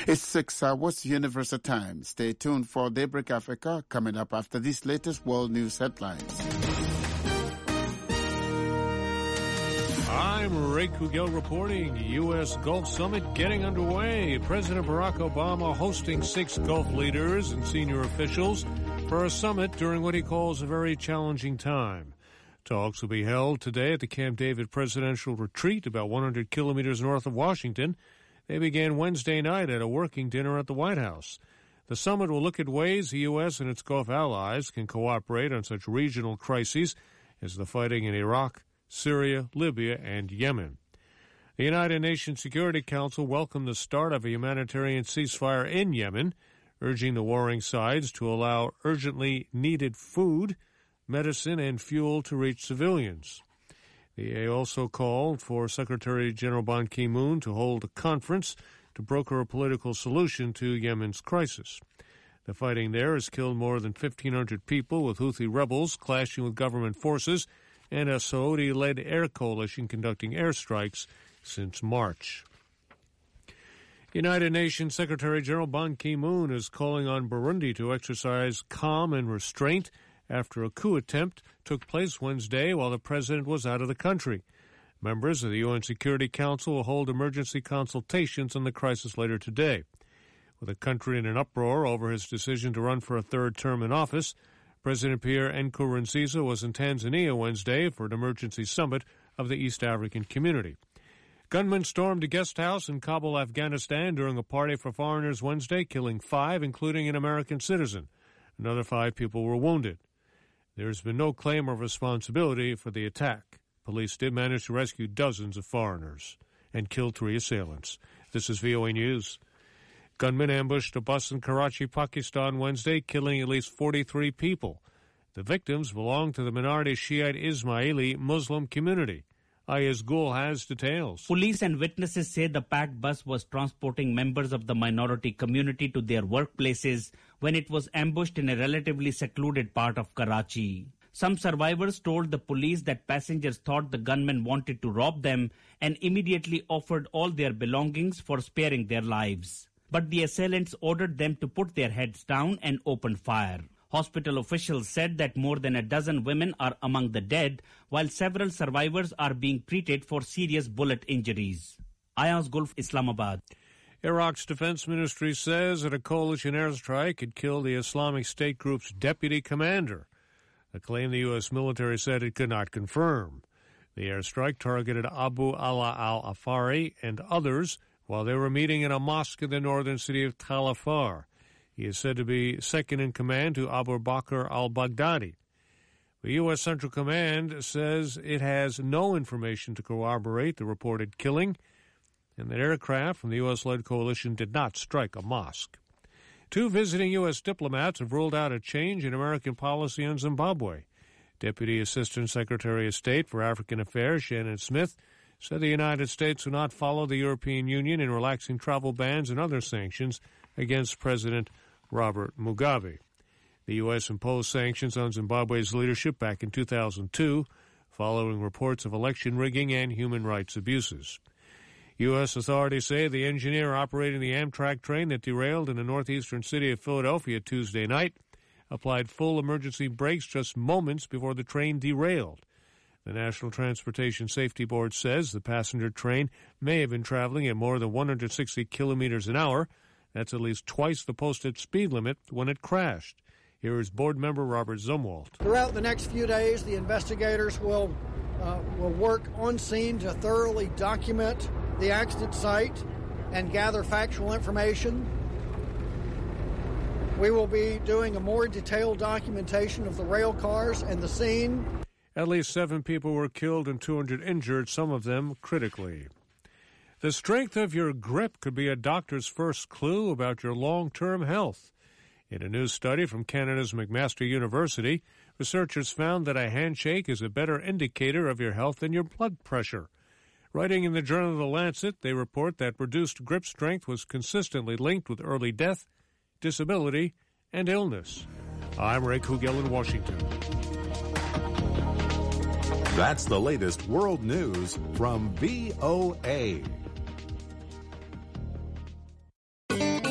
It's 6 hours Universal Time. Stay tuned for Daybreak Africa coming up after these latest world news headlines. I'm Ray Kugel reporting. U.S. Gulf Summit getting underway. President Barack Obama hosting 6 Gulf leaders and senior officials for a summit during what he calls a very challenging time. Talks will be held today at the Camp David Presidential Retreat, about 100 kilometers north of Washington. They began Wednesday night at a working dinner at the White House. The summit will look at ways the U.S. and its Gulf allies can cooperate on such regional crises as the fighting in Iraq, Syria, Libya, and Yemen. The United Nations Security Council welcomed the start of a humanitarian ceasefire in Yemen, urging the warring sides to allow urgently needed food, medicine, and fuel to reach civilians. The EA also called for Secretary General Ban Ki-moon to hold a conference to broker a political solution to Yemen's crisis. The fighting there has killed more than 1,500 people, with Houthi rebels clashing with government forces and a Saudi-led air coalition conducting airstrikes since March. United Nations Secretary General Ban Ki-moon is calling on Burundi to exercise calm and restraint after a coup attempt took place Wednesday while the president was out of the country. Members of the UN Security Council will hold emergency consultations on the crisis later today. With the country in an uproar over his decision to run for a third term in office, President Pierre Nkurunziza was in Tanzania Wednesday for an emergency summit of the East African Community. Gunmen stormed a guest house in Kabul, Afghanistan during a party for foreigners Wednesday, killing 5, including an American citizen. Another 5 people were wounded. There has been no claim of responsibility for the attack. Police did manage to rescue dozens of foreigners and kill 3 assailants. This is VOA News. Gunmen ambushed a bus in Karachi, Pakistan Wednesday, killing at least 43 people. The victims belong to the minority Shiite Ismaili Muslim community. Ayaz Gul has details. Police and witnesses say the packed bus was transporting members of the minority community to their workplaces when it was ambushed in a relatively secluded part of Karachi. Some survivors told the police that passengers thought the gunmen wanted to rob them and immediately offered all their belongings for sparing their lives. But the assailants ordered them to put their heads down and opened fire. Hospital officials said that more than a dozen women are among the dead, while several survivors are being treated for serious bullet injuries. Ayaz Gul, Islamabad. Iraq's defense ministry says that a coalition airstrike had killed the Islamic State group's deputy commander, a claim the U.S. military said it could not confirm. The airstrike targeted Abu Ala al-Afari and others while they were meeting in a mosque in the northern city of Tal Afar. He is said to be second in command to Abu Bakr al-Baghdadi. The U.S. Central Command says it has no information to corroborate the reported killing, and that aircraft from the U.S.-led coalition did not strike a mosque. 2 visiting U.S. diplomats have ruled out a change in American policy on Zimbabwe. Deputy Assistant Secretary of State for African Affairs Shannon Smith said the United States will not follow the European Union in relaxing travel bans and other sanctions against President Robert Mugabe. The U.S. imposed sanctions on Zimbabwe's leadership back in 2002, following reports of election rigging and human rights abuses. U.S. authorities say the engineer operating the Amtrak train that derailed in the northeastern city of Philadelphia Tuesday night applied full emergency brakes just moments before the train derailed. The National Transportation Safety Board says the passenger train may have been traveling at more than 160 kilometers an hour. That's at least twice the posted speed limit when it crashed. Here is board member Robert Zumwalt. Throughout the next few days, the investigators will work on scene to thoroughly document the accident site and gather factual information. We will be doing a more detailed documentation of the rail cars and the scene. At least 7 people were killed and 200 injured, some of them critically. The strength of your grip could be a doctor's first clue about your long-term health. In a new study from Canada's McMaster University, researchers found that a handshake is a better indicator of your health than your blood pressure. Writing in the journal The Lancet, they report that reduced grip strength was consistently linked with early death, disability, and illness. I'm Ray Kugel in Washington. That's the latest world news from VOA.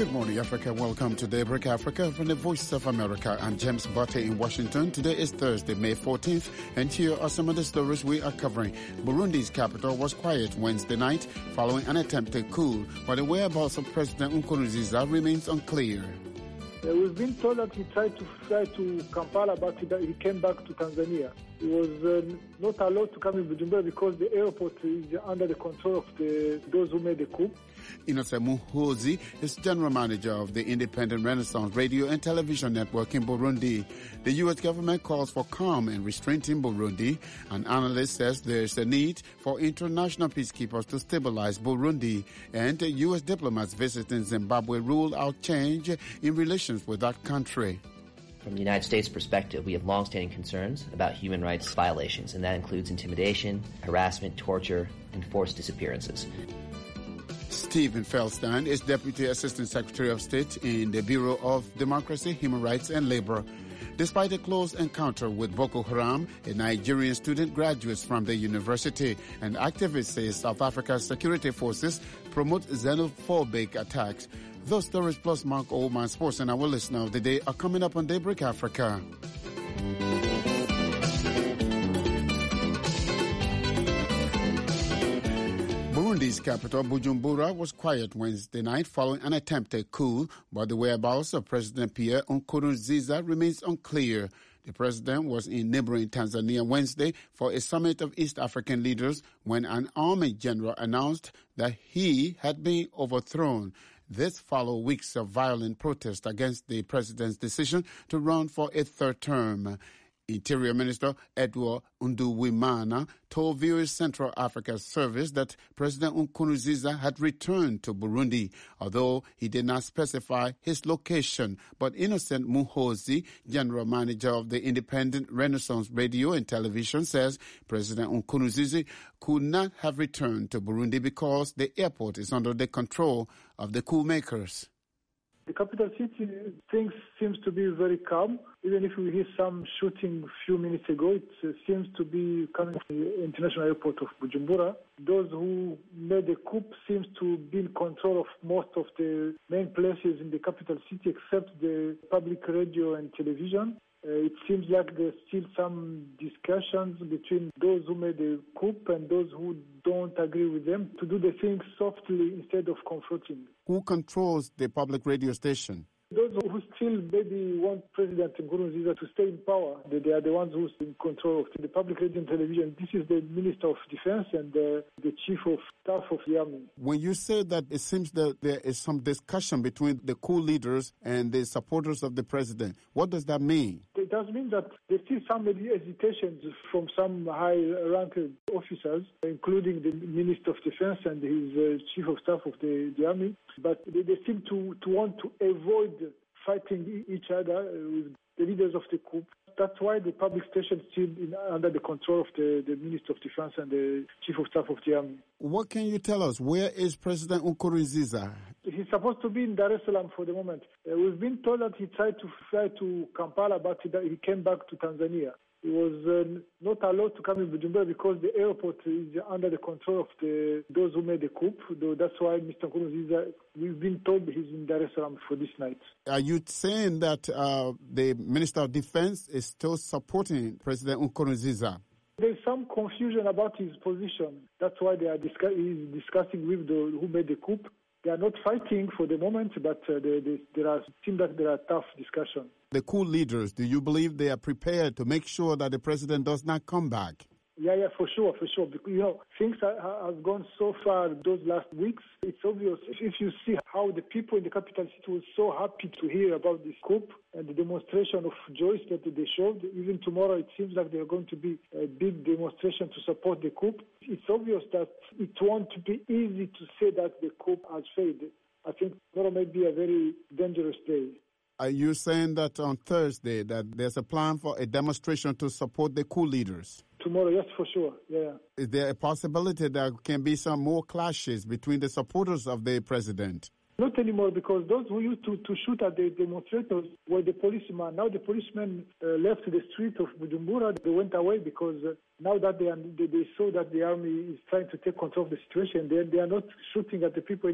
Good morning, Africa. Welcome to Daybreak Africa from the Voice of America. I'm James Butte in Washington. Today is Thursday, May 14th, and here are some of the stories we are covering. Burundi's capital was quiet Wednesday night following an attempted coup, but the whereabouts of President Nkurunziza remains unclear. We've been told that he tried to fly to Kampala, but he came back to Tanzania. He was not allowed to come in Bujumbura because the airport is under the control of those who made the coup. Innocent Muhoozi is general manager of the Independent Renaissance Radio and Television Network in Burundi. The U.S. government calls for calm and restraint in Burundi. An analyst says there is a need for international peacekeepers to stabilize Burundi, and U.S. diplomats visiting Zimbabwe rule out change in relations with that country. From the United States perspective, we have longstanding concerns about human rights violations, and that includes intimidation, harassment, torture, and forced disappearances. Stephen Feldstein is Deputy Assistant Secretary of State in the Bureau of Democracy, Human Rights and Labor. Despite a close encounter with Boko Haram, a Nigerian student graduates from the university, and activists say South Africa's security forces promote xenophobic attacks. Those stories plus Mark Oldman Sports and our listener of the day are coming up on Daybreak Africa. Burundi's capital, Bujumbura, was quiet Wednesday night following an attempted coup, but the whereabouts of President Pierre Nkurunziza remains unclear. The president was in neighboring Tanzania Wednesday for a summit of East African leaders when an army general announced that he had been overthrown. This followed weeks of violent protest against the president's decision to run for a third term. Interior Minister Edward Nduwimana told Viewers Central Africa Service that President Nkurunziza had returned to Burundi, although he did not specify his location. But Innocent Muhoozi, General Manager of the Independent Renaissance Radio and Television, says President Nkurunziza could not have returned to Burundi because the airport is under the control of the coup makers. The capital city, things seems to be very calm. Even if we hear some shooting a few minutes ago, it seems to be coming from the international airport of Bujumbura. Those who made the coup seems to be in control of most of the main places in the capital city, except the public radio and television. It seems like there's still some discussions between those who made the coup and those who don't agree with them to do the things softly instead of confronting. Who controls the public radio station? Those who still maybe want President Nkurunziza to stay in power, they are the ones who's in control of the public radio and television. This is the Minister of Defense and the Chief of Staff of the Army. When you say that it seems that there is some discussion between the coup leaders and the supporters of the president, what does that mean? It does mean that there still some hesitations from some high-ranked officers, including the Minister of Defense and his Chief of Staff of the Army. But they seem to want to avoid fighting each other with the leaders of the coup. That's why the public station is still under the control of the Minister of Defense and the Chief of Staff of the Army. What can you tell us? Where is President Nkurunziza? He's supposed to be in Dar es Salaam for the moment. We've been told that he tried to fly to Kampala, but he came back to Tanzania. He was not allowed to come in Bujumbura because the airport is under the control of those who made the coup. That's why Mr. Nkurunziza, we've been told he's in Dar es Salaam for this night. Are you saying that the Minister of Defense is still supporting President Nkurunziza? There's some confusion about his position. That's why he's discussing with who made the coup. They are not fighting for the moment, but there are tough discussions. The coup leaders, do you believe they are prepared to make sure that the president does not come back? Yeah, for sure. Because, things have gone so far those last weeks. It's obvious if you see how the people in the capital city were so happy to hear about this coup and the demonstration of joy that they showed. Even tomorrow, it seems like there are going to be a big demonstration to support the coup. It's obvious that it won't be easy to say that the coup has failed. I think tomorrow may be a very dangerous day. Are you saying that on Thursday that there's a plan for a demonstration to support the coup leaders? Tomorrow, yes, for sure, yeah. Is there a possibility there can be some more clashes between the supporters of the president? Not anymore, because those who used to shoot at the demonstrators were the policemen. Now the policemen left the street of Bujumbura. They went away because now that they saw that the army is trying to take control of the situation, they are not shooting at the people anymore.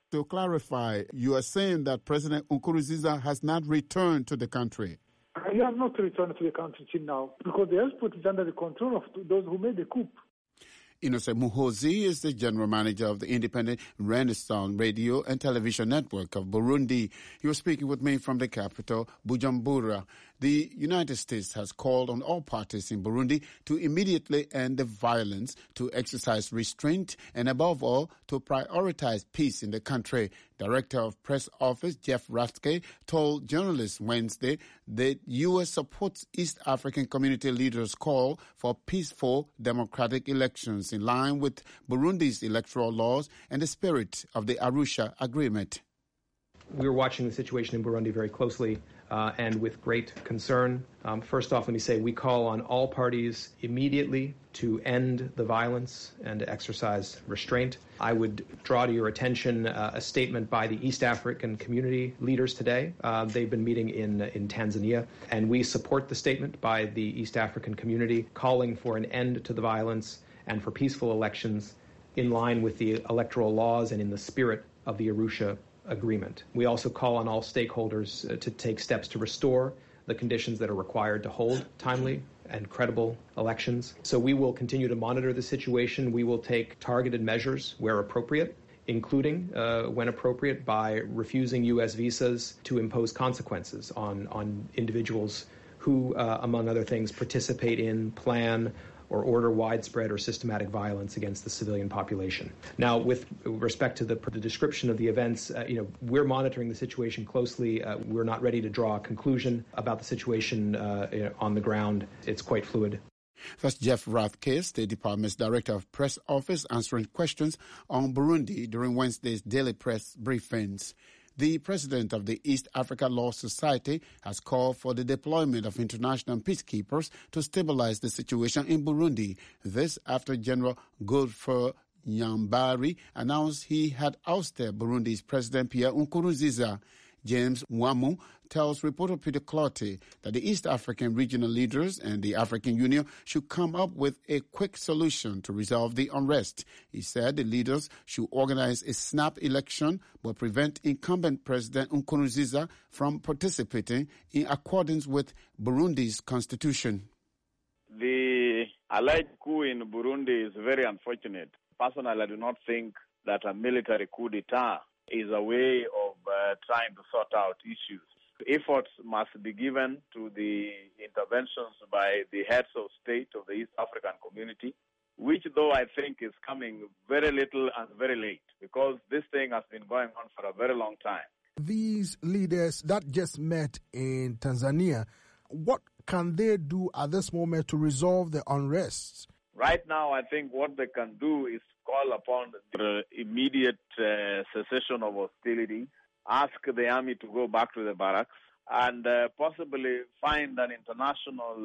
To clarify, you are saying that President Nkurunziza has not returned to the country. He has not returned to the country till now because the airport is under the control of those who made the coup. Innocent Muhozi is the general manager of the independent Renaissance Radio and Television Network of Burundi. He was speaking with me from the capital, Bujumbura. The United States has called on all parties in Burundi to immediately end the violence, to exercise restraint, and above all, to prioritize peace in the country. Director of Press Office Jeff Rathke told journalists Wednesday that U.S. supports East African community leaders' call for peaceful democratic elections in line with Burundi's electoral laws and the spirit of the Arusha Agreement. We're watching the situation in Burundi very closely and with great concern. First off, let me say we call on all parties immediately to end the violence and to exercise restraint. I would draw to your attention a statement by the East African community leaders today. They've been meeting in Tanzania, and we support the statement by the East African community calling for an end to the violence and for peaceful elections in line with the electoral laws and in the spirit of the Arusha Agreement. We also call on all stakeholders to take steps to restore the conditions that are required to hold timely and credible elections. So we will continue to monitor the situation. We will take targeted measures where appropriate, including, when appropriate, by refusing U.S. visas to impose consequences on individuals who, among other things, participate in, plan, or order widespread or systematic violence against the civilian population. Now, with respect to the description of the events, we're monitoring the situation closely. We're not ready to draw a conclusion about the situation on the ground. It's quite fluid. That's Jeff Rathke, State Department's Director of Press Office, answering questions on Burundi during Wednesday's daily press briefings. The president of the East Africa Law Society has called for the deployment of international peacekeepers to stabilize the situation in Burundi. This after General Godfrey Nyambari announced he had ousted Burundi's President Pierre Nkurunziza. James Mwamu tells reporter Peter Clottey that the East African regional leaders and the African Union should come up with a quick solution to resolve the unrest. He said the leaders should organize a snap election but prevent incumbent President Nkurunziza from participating in accordance with Burundi's constitution. The alleged coup in Burundi is very unfortunate. Personally, I do not think that a military coup d'etat is a way of trying to sort out issues. Efforts must be given to the interventions by the heads of state of the East African community, which though I think is coming very little and very late, because this thing has been going on for a very long time. These leaders that just met in Tanzania, what can they do at this moment to resolve the unrest? Right now, I think what they can do is call upon the immediate cessation of hostilities, ask the army to go back to the barracks, and possibly find an international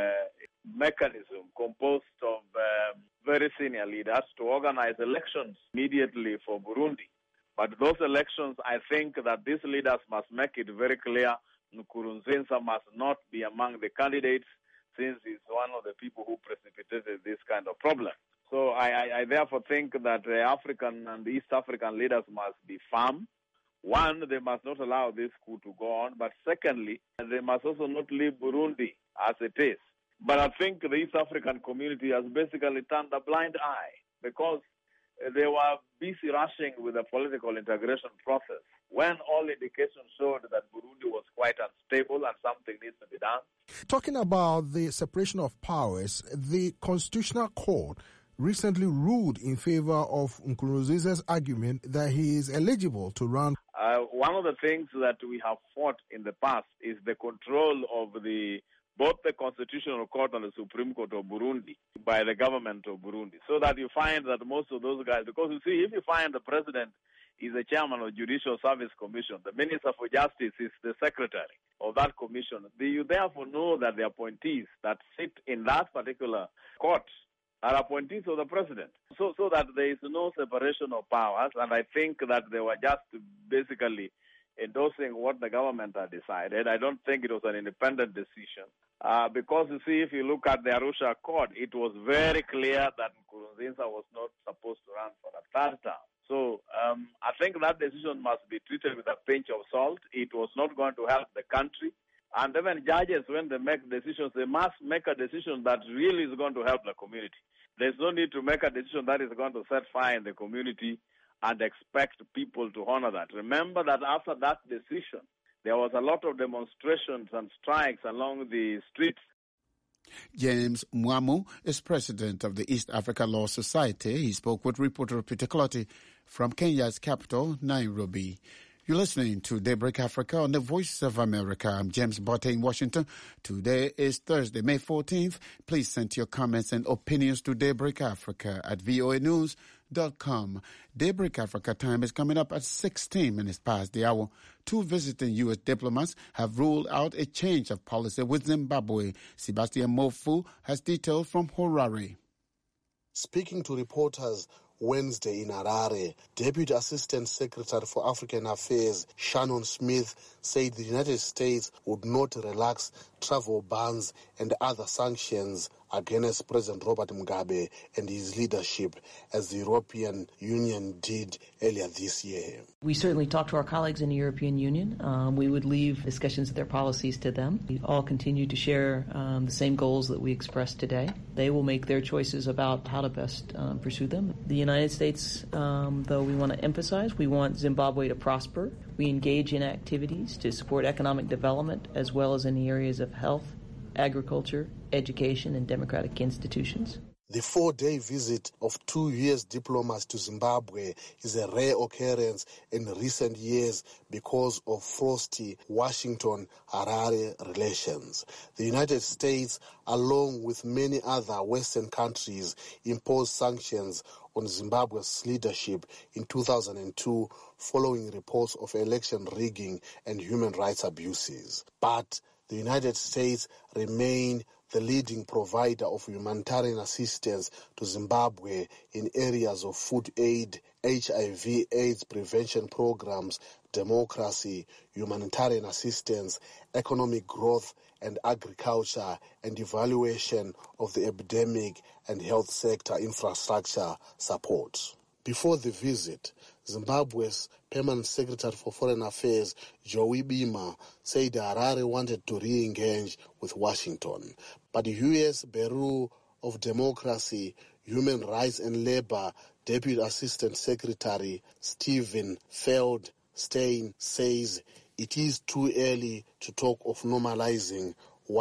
mechanism composed of very senior leaders to organize elections immediately for Burundi. But those elections, I think that these leaders must make it very clear Nkurunziza must not be among the candidates, since he's one of the people who precipitated this kind of problem. So I therefore think that the African and the East African leaders must be firm. One, they must not allow this coup to go on. But secondly, they must also not leave Burundi as it is. But I think the East African community has basically turned a blind eye because they were busy rushing with the political integration process when all indications showed that Burundi was quite unstable and something needs to be done. Talking about the separation of powers, the Constitutional Court recently ruled in favor of Nkurunziza's argument that he is eligible to run. One of the things that we have fought in the past is the control of both the Constitutional Court and the Supreme Court of Burundi by the government of Burundi. So that you find that most of those guys, because you see, if you find the president is the chairman of Judicial Service Commission, the Minister for Justice is the secretary of that commission, you therefore know that the appointees that sit in that particular court are appointees of the president, so that there is no separation of powers. And I think that they were just basically endorsing what the government had decided. I don't think it was an independent decision because, you see, if you look at the Arusha Accord, it was very clear that Nkurunziza was not supposed to run for a third term. So at think that decision must be treated with a pinch of salt. It was not going to help the country. And even judges, when they make decisions, they must make a decision that really is going to help the community. There's no need to make a decision that is going to set fire in the community and expect people to honor that. Remember that after that decision, there was a lot of demonstrations and strikes along the streets. James Mwamu is president of the East Africa Law Society. He spoke with reporter Peter Clotty from Kenya's capital, Nairobi. You're listening to Daybreak Africa on the Voice of America. I'm James Botte in Washington. Today is Thursday, May 14th. Please send your comments and opinions to Daybreak Africa at voanews.com. Daybreak Africa time is coming up at 16 minutes past the hour. 2 visiting U.S. diplomats have ruled out a change of policy with Zimbabwe. Sebastian Mofu has details from Harare. Speaking to reporters Wednesday in Harare, Deputy Assistant Secretary for African Affairs Shannon Smith said the United States would not relax travel bans and other sanctions against President Robert Mugabe and his leadership, as the European Union did earlier this year. We certainly talked to our colleagues in the European Union. We would leave discussions of their policies to them. We all continue to share the same goals that we expressed today. They will make their choices about how to best pursue them. The United States, though, we want to emphasize, we want Zimbabwe to prosper. We engage in activities to support economic development as well as in the areas of health, agriculture, education, and democratic institutions. The 4-day visit of 2 U.S. diplomats to Zimbabwe is a rare occurrence in recent years because of frosty Washington-Harare relations. The United States, along with many other Western countries, imposed sanctions on Zimbabwe's leadership in 2002 following reports of election rigging and human rights abuses. But the United States remained the leading provider of humanitarian assistance to Zimbabwe in areas of food aid, HIV/AIDS prevention programs, democracy, humanitarian assistance, economic growth and agriculture, and evaluation of the epidemic and health sector infrastructure support. Before the visit, Zimbabwe's Permanent Secretary for Foreign Affairs, Joey Bima, said Harare wanted to re-engage with Washington. But the U.S. Bureau of Democracy, Human Rights and Labor Deputy Assistant Secretary Stephen Feldstein says it is too early to talk of normalizing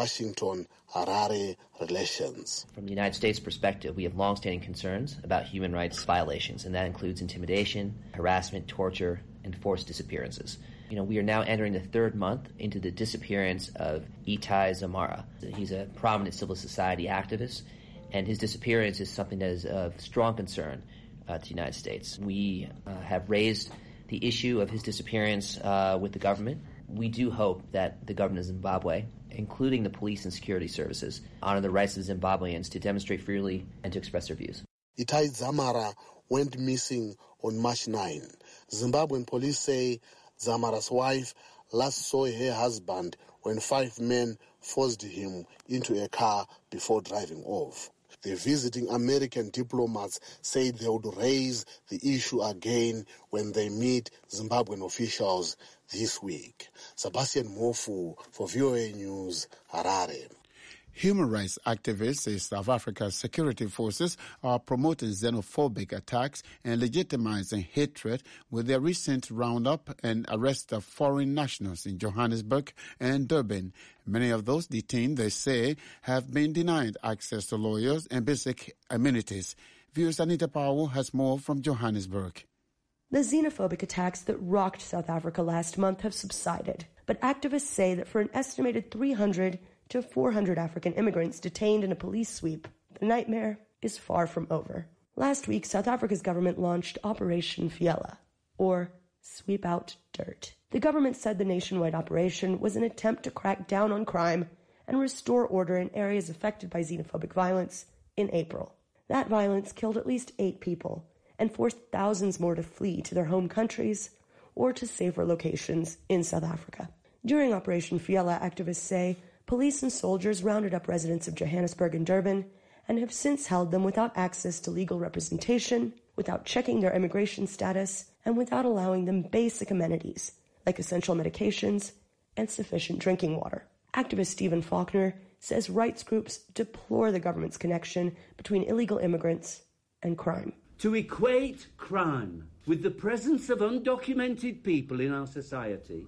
Washington-Harare relations. From the United States perspective, we have longstanding concerns about human rights violations, and that includes intimidation, harassment, torture, and forced disappearances. We are now entering the 3rd month into the disappearance of Itai Zamara. He's a prominent civil society activist, and his disappearance is something that is of strong concern to the United States. We have raised the issue of his disappearance with the government. We do hope that the government of Zimbabwe, including the police and security services, honor the rights of Zimbabweans to demonstrate freely and to express their views. Itai Zamara went missing on March 9. Zimbabwean police say Zamara's wife last saw her husband when 5 men forced him into a car before driving off. The visiting American diplomats said they would raise the issue again when they meet Zimbabwean officials this week. Sebastian Mofu for VOA News, Harare. Human rights activists say South Africa's security forces are promoting xenophobic attacks and legitimizing hatred with their recent roundup and arrest of foreign nationals in Johannesburg and Durban. Many of those detained, they say, have been denied access to lawyers and basic amenities. Viewers Anita Powell has more from Johannesburg. The xenophobic attacks that rocked South Africa last month have subsided, but activists say that for an estimated 300 to 400 African immigrants detained in a police sweep, the nightmare is far from over. Last week, South Africa's government launched Operation Fiela, or Sweep Out Dirt. The government said the nationwide operation was an attempt to crack down on crime and restore order in areas affected by xenophobic violence in April. That violence killed at least 8 people and forced thousands more to flee to their home countries or to safer locations in South Africa. During Operation Fiela, activists say police and soldiers rounded up residents of Johannesburg and Durban and have since held them without access to legal representation, without checking their immigration status and without allowing them basic amenities like essential medications and sufficient drinking water. Activist Stephen Faulkner says rights groups deplore the government's connection between illegal immigrants and crime. To equate crime with the presence of undocumented people in our society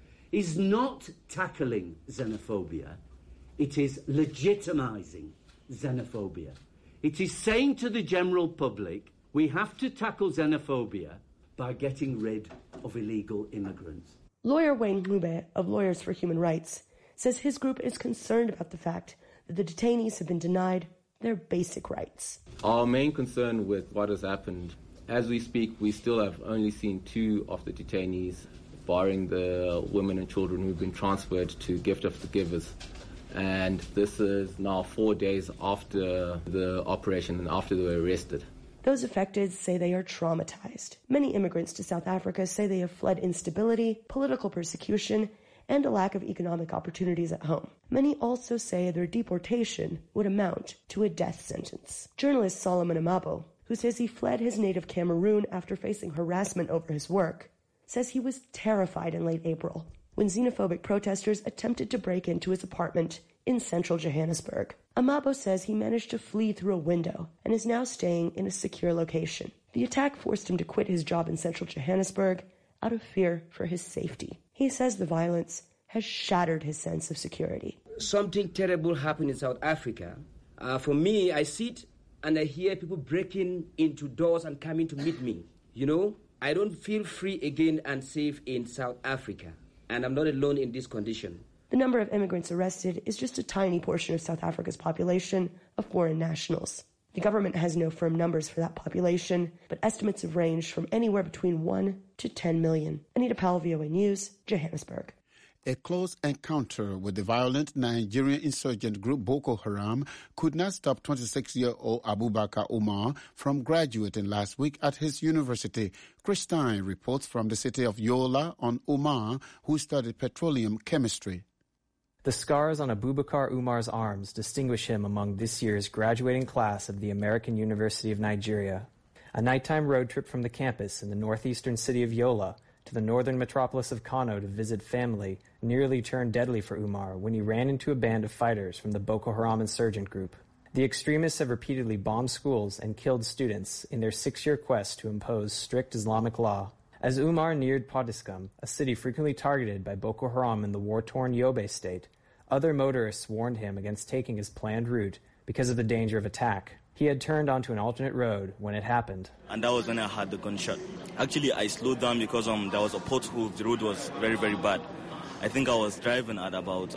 is not tackling xenophobia, it is legitimizing xenophobia. It is saying to the general public, we have to tackle xenophobia by getting rid of illegal immigrants. Lawyer Wayne Mube of Lawyers for Human Rights says his group is concerned about the fact that the detainees have been denied their basic rights. Our main concern with what has happened, as we speak, we still have only seen 2 of the detainees, barring the women and children who've been transferred to Gift of the Givers. And this is now 4 days after the operation and after they were arrested. Those affected say they are traumatized. Many immigrants to South Africa say they have fled instability, political persecution, and a lack of economic opportunities at home. Many also say their deportation would amount to a death sentence. Journalist Solomon Amabo, who says he fled his native Cameroon after facing harassment over his work, says he was terrified in late April when xenophobic protesters attempted to break into his apartment in central Johannesburg. Amabo says he managed to flee through a window and is now staying in a secure location. The attack forced him to quit his job in central Johannesburg out of fear for his safety. He says the violence has shattered his sense of security. Something terrible happened in South Africa. For me, I sit and I hear people breaking into doors and coming to meet me. You know, I don't feel free again and safe in South Africa. And I'm not alone in this condition. The number of immigrants arrested is just a tiny portion of South Africa's population of foreign nationals. The government has no firm numbers for that population, but estimates have ranged from anywhere between 1 to 10 million. Anita Powell, VOA News, Johannesburg. A close encounter with the violent Nigerian insurgent group Boko Haram could not stop 26-year-old Abubakar Umar from graduating last week at his university. Chris Stein reports from the city of Yola on Umar, who studied petroleum chemistry. The scars on Abubakar Umar's arms distinguish him among this year's graduating class of the American University of Nigeria. A nighttime road trip from the campus in the northeastern city of Yola to the northern metropolis of Kano to visit family nearly turned deadly for Umar when he ran into a band of fighters from the Boko Haram insurgent group. The extremists have repeatedly bombed schools and killed students in their 6-year quest to impose strict Islamic law. As Umar neared Potiskum, a city frequently targeted by Boko Haram in the war-torn Yobe state, other motorists warned him against taking his planned route because of the danger of attack. He had turned onto an alternate road when it happened. And that was when I had the gunshot. Actually, I slowed down because there was a pothole. The road was very, very bad. I think I was driving at about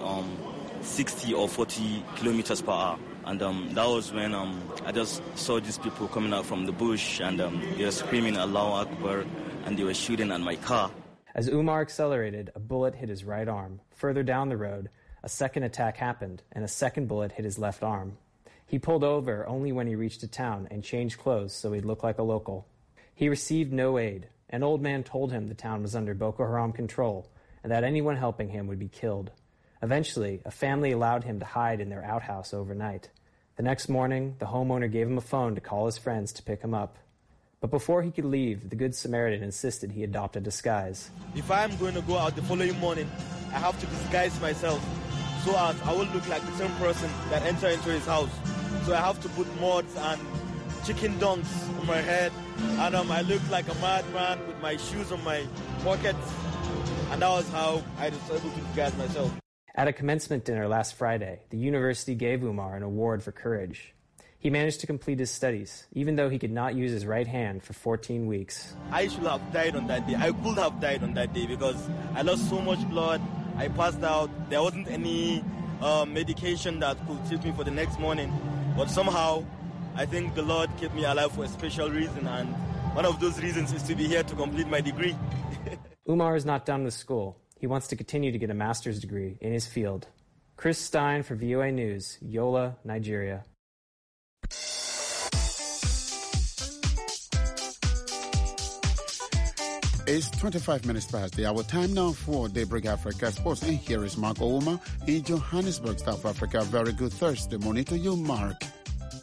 60 or 40 kilometers per hour. And that was when I just saw these people coming out from the bush, and they were screaming Allahu Akbar, and they were shooting at my car. As Umar accelerated, a bullet hit his right arm. Further down the road, a second attack happened, and a second bullet hit his left arm. He pulled over only when he reached a town and changed clothes so he'd look like a local. He received no aid. An old man told him the town was under Boko Haram control and that anyone helping him would be killed. Eventually, a family allowed him to hide in their outhouse overnight. The next morning, the homeowner gave him a phone to call his friends to pick him up. But before he could leave, the Good Samaritan insisted he adopt a disguise. If I'm going to go out the following morning, I have to disguise myself so as I will look like the same person that entered into his house. So I have to put mods and chicken dunks on my head, and I look like a madman with my shoes on my pockets, and that was how I decided to disguise myself. At a commencement dinner last Friday, the university gave Umar an award for courage. He managed to complete his studies, even though he could not use his right hand for 14 weeks. I should have died on that day. I could have died on that day because I lost so much blood. I passed out. There wasn't any medication that could treat me for the next morning. But somehow, I think the Lord kept me alive for a special reason, and one of those reasons is to be here to complete my degree. Umar is not done with school. He wants to continue to get a master's degree in his field. Chris Stein for VOA News, Yola, Nigeria. It's 25 minutes past the hour. Time now for Daybreak Africa Sports. And here is Mark Ouma in Johannesburg, South Africa. Very good Thursday morning to you, Mark.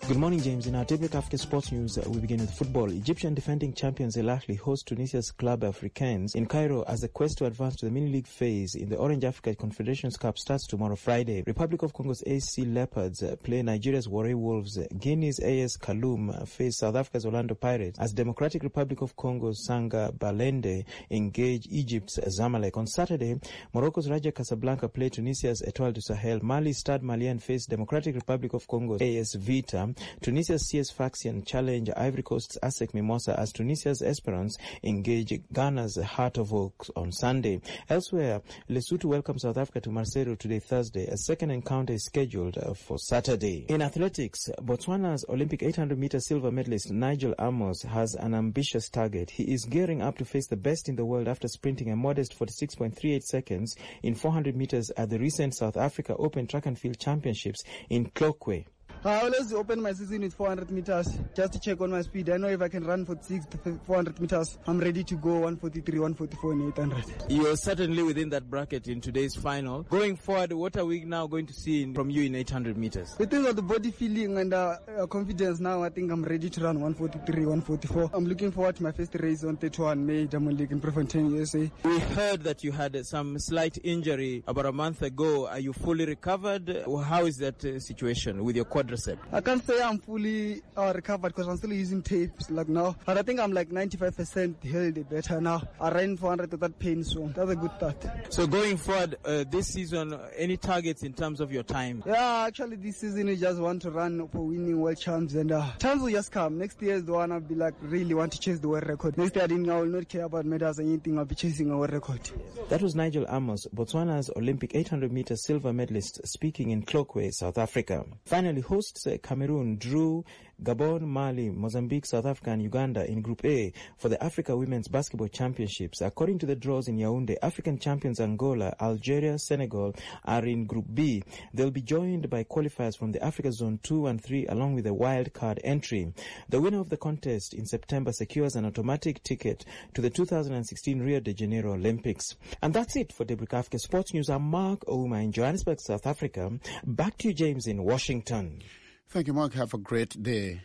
Good morning, James. In our Daybreak Africa Sports News, we begin with football. Egyptian defending champions El Ahly host Tunisia's Club Africains in Cairo as the quest to advance to the mini-league phase in the Orange Africa Confederations Cup starts tomorrow, Friday. Republic of Congo's AC Leopards play Nigeria's Warri Wolves. Guinea's AS Kaloum face South Africa's Orlando Pirates as Democratic Republic of Congo's Sanga Balende engage Egypt's Zamalek. On Saturday, Morocco's Raja Casablanca play Tunisia's Etoile du Sahel. Mali's Stade Malien face Democratic Republic of Congo's AS Vita. Tunisia's CS Sfaxien challenge Ivory Coast's ASEC Mimosa as Tunisia's Esperance engage Ghana's Heart of Oak on Sunday. Elsewhere, Lesotho welcomes South Africa to Maseru today, Thursday. A second encounter is scheduled for Saturday. In athletics, Botswana's Olympic 800-meter silver medalist Nigel Amos has an ambitious target. He is gearing up to face the best in the world after sprinting a modest 46.38 seconds in 400 meters at the recent South Africa Open Track and Field Championships in Tlokwe. I always open my season with 400 meters just to check on my speed. I know if I can run 46 to 400 meters, I'm ready to go 143, 144 and 800. You're certainly within that bracket in today's final. Going forward, what are we now going to see from you in 800 meters? In terms of the body feeling and confidence now, I think I'm ready to run 143, 144. I'm looking forward to my first race on 31 May, Diamond League in Prefontaine, USA. We heard that you had some slight injury about a month ago. Are you fully recovered? How is that situation with your quadricep? I can't say I'm fully recovered because I'm still using tapes like now. But I think I'm like 95% healed better now. I ran 400 without pain, so that's a good start. So going forward this season, any targets in terms of your time? Yeah, actually this season we just want to run for winning world champs and times will just come. Next year is the one I'll be like really want to chase the world record. Next year I will not care about medals or anything. I'll be chasing a world record. That was Nigel Amos, Botswana's Olympic 800-meter silver medalist, speaking in Tlokwe, South Africa. Finally, hosts Cameroon drew Gabon, Mali, Mozambique, South Africa and Uganda in Group A for the Africa Women's Basketball Championships. According to the draws in Yaoundé, African champions Angola, Algeria, Senegal are in Group B. They'll be joined by qualifiers from the Africa Zone 2 and 3 along with a wild card entry. The winner of the contest in September secures an automatic ticket to the 2016 Rio de Janeiro Olympics. And that's it for Daybreak Africa Sports News. I'm Mark Ouma in Johannesburg, South Africa. Back to you, James, in Washington. Thank you, Mark. Have a great day.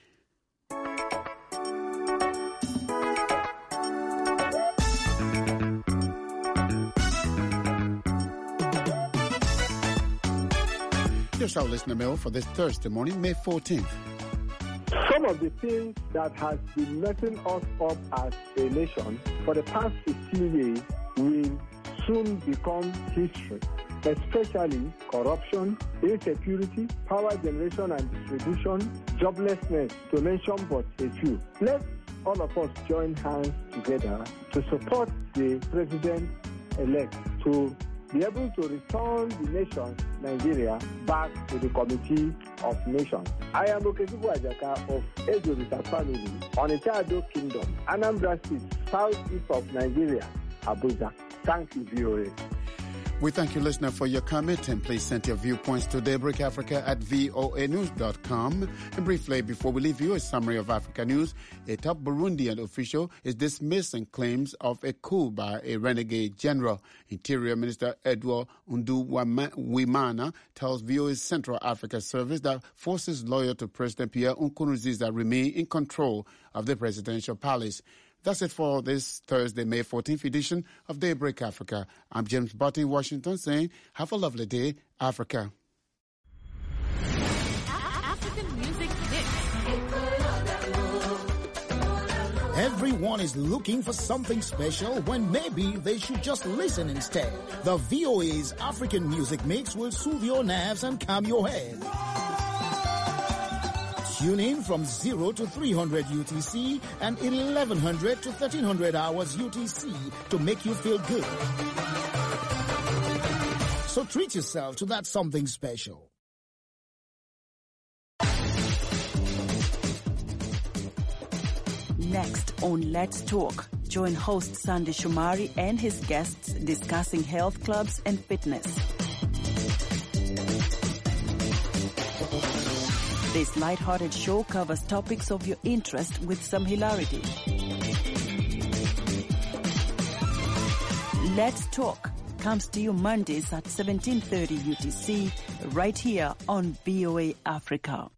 Here's our listener mail for this Thursday morning, May 14th. Some of the things that has been messing us up as a nation for the past 15 years will soon become history, especially corruption, insecurity, power generation and distribution, joblessness, to mention but a few. Let all of us join hands together to support the president-elect to be able to return the nation, Nigeria, back to the Committee of Nations. I am Okechukwu Ajaka of Ejorita family, Onitsha-Ado Kingdom, Anambra State, southeast of Nigeria, Abuja. Thank you, VOA. We thank you, listener, for your comment, and please send your viewpoints to Daybreak Africa at voanews.com. And briefly, before we leave you, a summary of Africa news. A top Burundian official is dismissing claims of a coup by a renegade general. Interior Minister Edward Nduwimana tells VOA's Central Africa Service that forces loyal to President Pierre Nkurunziza remain in control of the presidential palace. That's it for this Thursday, May 14th edition of Daybreak Africa. I'm James Barton in Washington saying, have a lovely day, Africa. African Music Mix. Everyone is looking for something special when maybe they should just listen instead. The VOA's African Music Mix will soothe your nerves and calm your head. Tune in from 0 to 300 UTC and 1100 to 1300 hours UTC to make you feel good. So treat yourself to that something special. Next on Let's Talk, join host Sandy Shumari and his guests discussing health clubs and fitness. This light-hearted show covers topics of your interest with some hilarity. Let's Talk comes to you Mondays at 17:30 UTC, right here on VOA Africa.